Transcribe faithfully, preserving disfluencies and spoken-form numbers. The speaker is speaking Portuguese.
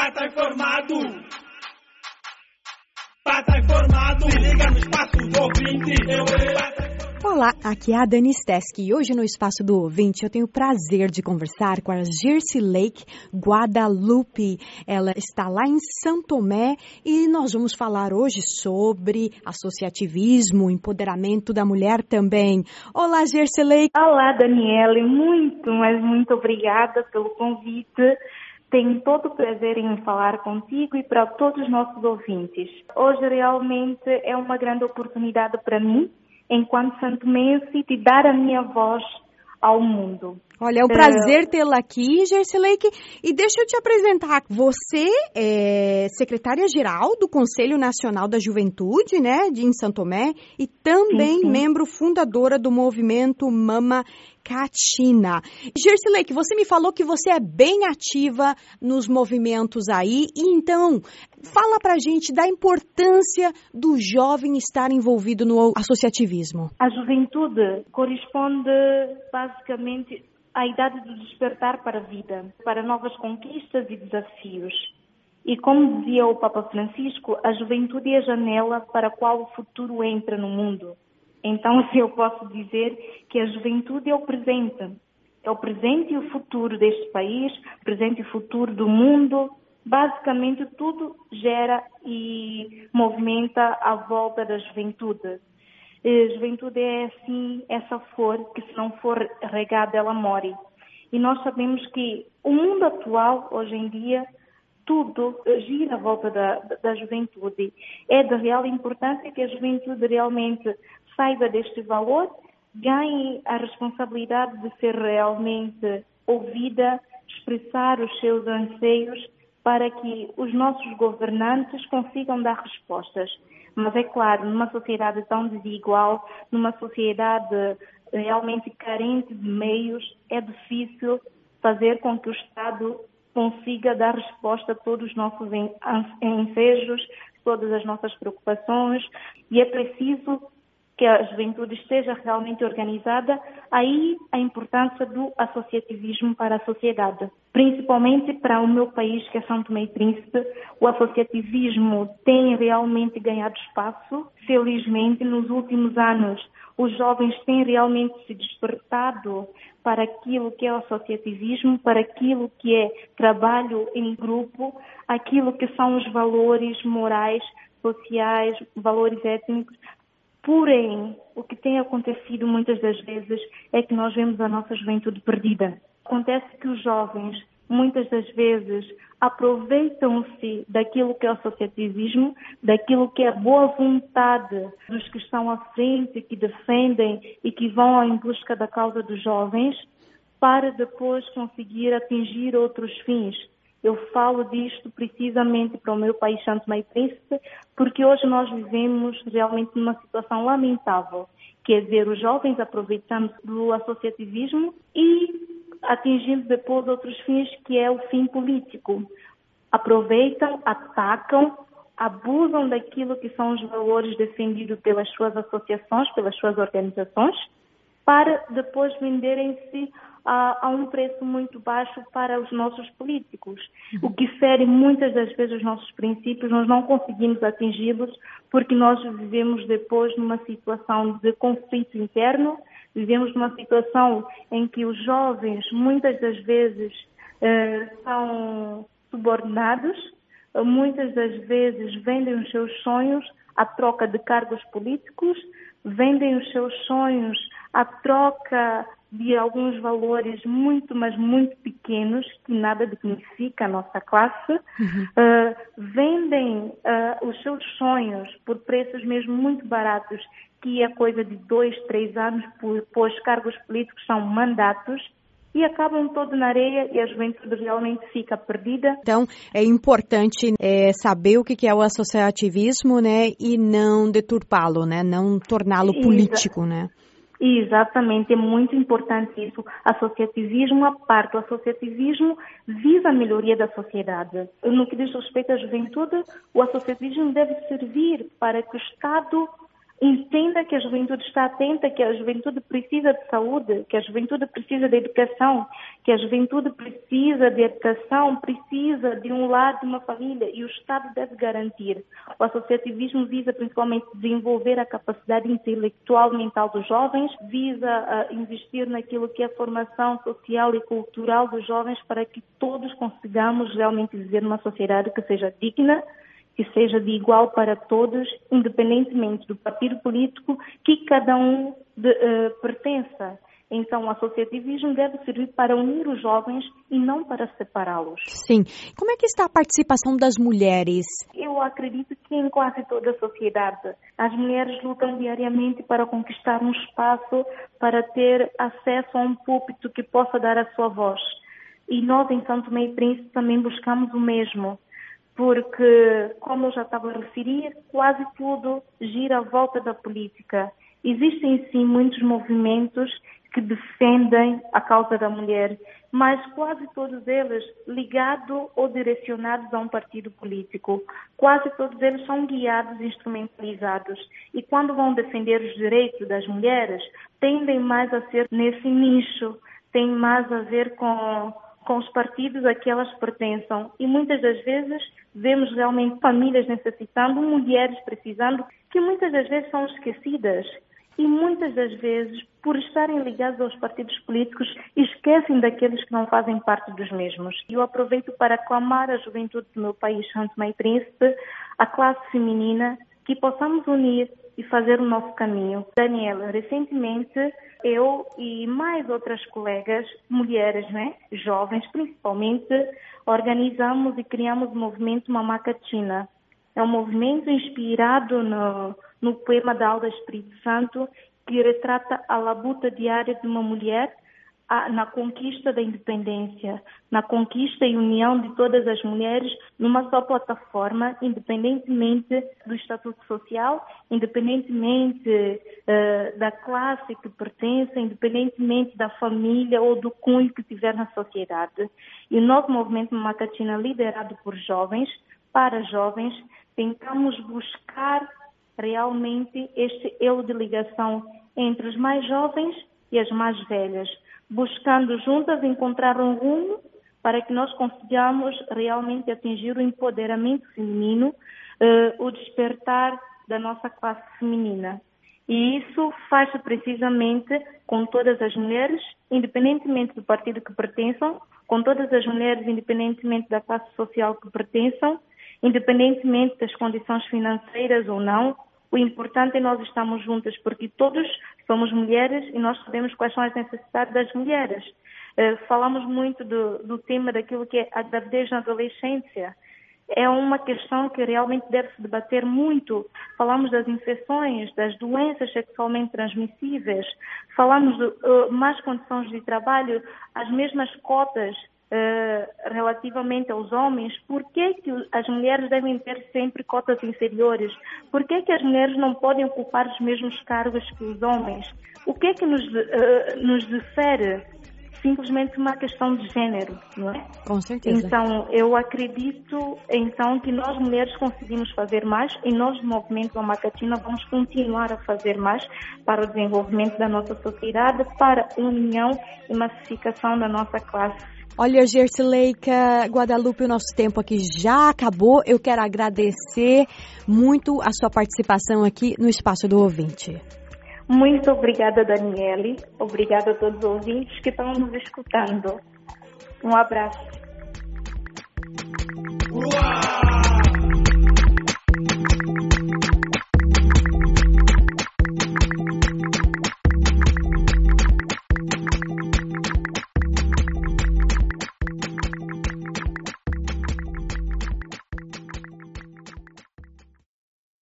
Pata informado. Pata informado. Se liga no espaço do ouvinte. Eu, eu. Olá, aqui é a Dani Steski e hoje no Espaço do Ouvinte eu tenho o prazer de conversar com a Gercy Lake Guadalupe. Ela está lá em São Tomé e nós vamos falar hoje sobre associativismo, empoderamento da mulher também. Olá, Gercy Lake. Olá, Daniele. Muito, mas muito obrigada pelo convite. Tenho todo o prazer em falar contigo e para todos os nossos ouvintes. Hoje realmente é uma grande oportunidade para mim, enquanto santomense, de dar a minha voz ao mundo. Olha, é um prazer tê-la aqui, Gercy Lake. E deixa eu te apresentar. Você é secretária-geral do Conselho Nacional da Juventude, né, de em São Tomé, e também sim, sim. membro fundadora do movimento Mama Catina. Gercy Lake, você me falou que você é bem ativa nos movimentos aí, e então fala pra gente da importância do jovem estar envolvido no associativismo. A juventude corresponde basicamente à idade do despertar para a vida, para novas conquistas e desafios. E como dizia o Papa Francisco, a juventude é a janela para a qual o futuro entra no mundo. Então, se eu posso dizer que a juventude é o presente, é o presente e o futuro deste país, presente e futuro do mundo. Basicamente, tudo gera e movimenta à volta da juventude. A juventude é, assim, essa flor que, se não for regada, ela morre. E nós sabemos que o mundo atual, hoje em dia, tudo gira à volta da, da juventude. É de real importância que a juventude realmente saiba deste valor, ganhe a responsabilidade de ser realmente ouvida, expressar os seus anseios para que os nossos governantes consigam dar respostas. Mas é claro, numa sociedade tão desigual, numa sociedade realmente carente de meios, é difícil fazer com que o Estado consiga dar resposta a todos os nossos ensejos, todas as nossas preocupações, e é preciso que a juventude esteja realmente organizada. Aí a importância do associativismo para a sociedade. Principalmente para o meu país, que é São Tomé e Príncipe, o associativismo tem realmente ganhado espaço. Felizmente, nos últimos anos, os jovens têm realmente se despertado para aquilo que é o associativismo, para aquilo que é trabalho em grupo, aquilo que são os valores morais, sociais, valores étnicos. Porém, o que tem acontecido muitas das vezes é que nós vemos a nossa juventude perdida. Acontece que os jovens, muitas das vezes, aproveitam-se daquilo que é o associativismo, daquilo que é a boa vontade dos que estão à frente, que defendem e que vão em busca da causa dos jovens, para depois conseguir atingir outros fins. Eu falo disto precisamente para o meu país, São Tomé e Príncipe, porque hoje nós vivemos realmente numa situação lamentável. Quer dizer, os jovens aproveitando do associativismo e atingindo depois outros fins, que é o fim político. Aproveitam, atacam, abusam daquilo que são os valores defendidos pelas suas associações, pelas suas organizações, para depois venderem-se a, a um preço muito baixo para os nossos políticos. O que fere muitas das vezes os nossos princípios, nós não conseguimos atingi-los porque nós vivemos depois numa situação de conflito interno, vivemos numa situação em que os jovens muitas das vezes eh, são subordinados, muitas das vezes vendem os seus sonhos à troca de cargos políticos, vendem os seus sonhos à troca de alguns valores muito, mas muito pequenos, que nada dignifica a nossa classe, uhum. uh, vendem uh, os seus sonhos por preços mesmo muito baratos, que é coisa de dois, três anos, pois cargos políticos são mandatos, e acabam todo na areia e a juventude realmente fica perdida. Então, é importante é, saber o que é o associativismo, né, e não deturpá-lo, né, não torná-lo político, né? Exatamente, é muito importante isso. Associativismo à parte, o associativismo visa a melhoria da sociedade. No que diz respeito à juventude, o associativismo deve servir para que o Estado entenda que a juventude está atenta, que a juventude precisa de saúde, que a juventude precisa de educação, que a juventude precisa de educação, precisa de um lar, de uma família, e o Estado deve garantir. O associativismo visa principalmente desenvolver a capacidade intelectual e mental dos jovens, visa uh, investir naquilo que é a formação social e cultural dos jovens para que todos consigamos realmente viver numa sociedade que seja digna, que seja de igual para todos, independentemente do partido político que cada um de, uh, pertença. Então, o associativismo deve servir para unir os jovens e não para separá-los. Sim. Como é que está a participação das mulheres? Eu acredito que em quase toda a sociedade as mulheres lutam diariamente para conquistar um espaço, para ter acesso a um púlpito que possa dar a sua voz. E nós, em São Tomé e Príncipe, também buscamos o mesmo. Porque, como eu já estava a referir, quase tudo gira à volta da política. Existem, sim, muitos movimentos que defendem a causa da mulher, mas quase todos eles ligados ou direcionados a um partido político. Quase todos eles são guiados e instrumentalizados. E quando vão defender os direitos das mulheres, tendem mais a ser nesse nicho, tem mais a ver com... com os partidos a que elas pertençam. E muitas das vezes vemos realmente famílias necessitando, mulheres precisando, que muitas das vezes são esquecidas. E muitas das vezes, por estarem ligados aos partidos políticos, esquecem daqueles que não fazem parte dos mesmos. E eu aproveito para clamar à juventude do meu país, São Tomé e Príncipe, a classe feminina, que possamos unir e fazer o nosso caminho. Daniela, recentemente eu e mais outras colegas, mulheres, né, jovens principalmente, organizamos e criamos o movimento Mamá Catina. É um movimento inspirado no, no poema da Alda Espírito Santo, que retrata a labuta diária de uma mulher a, na conquista da independência, na conquista e união de todas as mulheres numa só plataforma, independentemente do estatuto social, independentemente uh, da classe que pertence, independentemente da família ou do cunho que tiver na sociedade. E o nosso movimento Mamá Catina, liderado por jovens, para jovens, tentamos buscar realmente este elo de ligação entre os mais jovens e as mais velhas, buscando juntas encontrar um rumo para que nós consigamos realmente atingir o empoderamento feminino, eh, o despertar da nossa classe feminina. E isso faz-se precisamente com todas as mulheres, independentemente do partido que pertençam, com todas as mulheres, independentemente da classe social que pertençam, independentemente das condições financeiras ou não. O importante é nós estarmos juntas, porque todos somos mulheres e nós sabemos quais são as necessidades das mulheres. Uh, falamos muito do, do tema daquilo que é a gravidez na adolescência. É uma questão que realmente deve-se debater muito. Falamos das infecções, das doenças sexualmente transmissíveis, falamos de uh, más condições de trabalho, as mesmas cotas Uh, relativamente aos homens. Por que que as mulheres devem ter sempre cotas inferiores? Por que que as mulheres não podem ocupar os mesmos cargos que os homens? O que é que nos, uh, nos difere? Simplesmente uma questão de género, não é? Com certeza. Então, eu acredito então que nós mulheres conseguimos fazer mais e nós do Movimento Mamá Catina vamos continuar a fazer mais para o desenvolvimento da nossa sociedade, para a união e massificação da nossa classe. Olha, Gersileika Guadalupe, o nosso tempo aqui já acabou. Eu quero agradecer muito a sua participação aqui no Espaço do Ouvinte. Muito obrigada, Daniele. Obrigada a todos os ouvintes que estão nos escutando. Um abraço.